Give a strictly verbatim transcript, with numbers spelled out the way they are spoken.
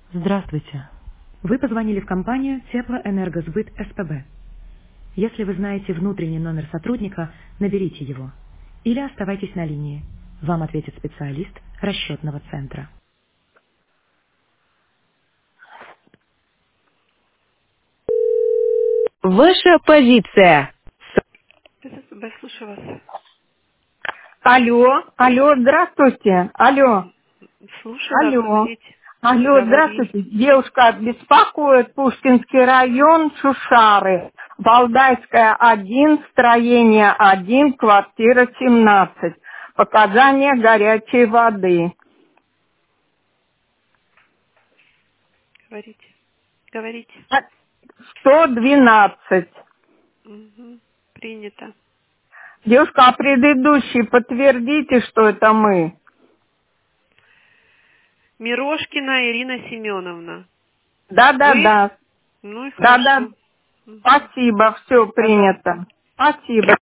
Здравствуйте. Вы позвонили в компанию Теплоэнергосбыт СПБ. Если вы знаете внутренний номер сотрудника, наберите его. Или оставайтесь на линии. Вам ответит специалист расчетного центра. Ваша позиция. ССБ, слушаю вас. Алло, алло, здравствуйте. Алло, Слушаю вас, алло. говорите. Алло, Говори. здравствуйте. Девушка беспокоит, Пушкинский район, Шушары. Валдайская один, строение один, квартира семнадцать. Показания горячей воды. Говорите. Говорите. сто двенадцать. Угу. Принято. Девушка, а предыдущий подтвердите, что это мы? Мирошкина Ирина Семеновна. Вы? Да-да-да. Ну и Да-да. хорошо. Угу. Спасибо, все Пожалуйста. принято. Спасибо.